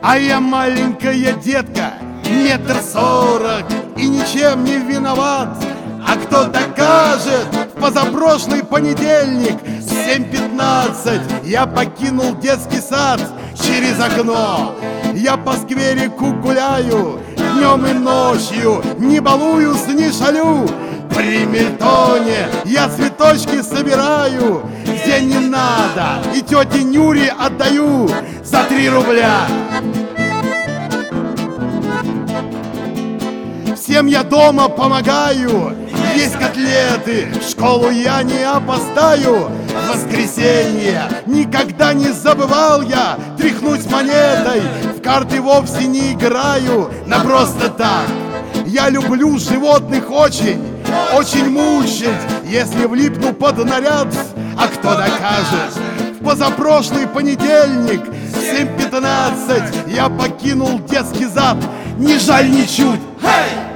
А я маленькая детка, 1,40 м, и ничем не виноват. А кто докажет? В позапрошлый понедельник в 7:15 я покинул детский сад через окно. Я по скверику гуляю днем и ночью, не балуюсь, не шалю. При Мильтоне я цветочки собираю, где не надо, и тете Нюре отдаю за 3 рубля. Всем я дома помогаю, есть котлеты, в школу я не опоздаю. В воскресенье никогда не забывал я тряхнуть монетой. В карты вовсе не играю, на просто так. Я люблю животных очень, очень мучить, если влипну под наряд. А кто докажет? В позапрошлый понедельник в 7:15 я покинул детский зад. Не жаль ничуть. Hey!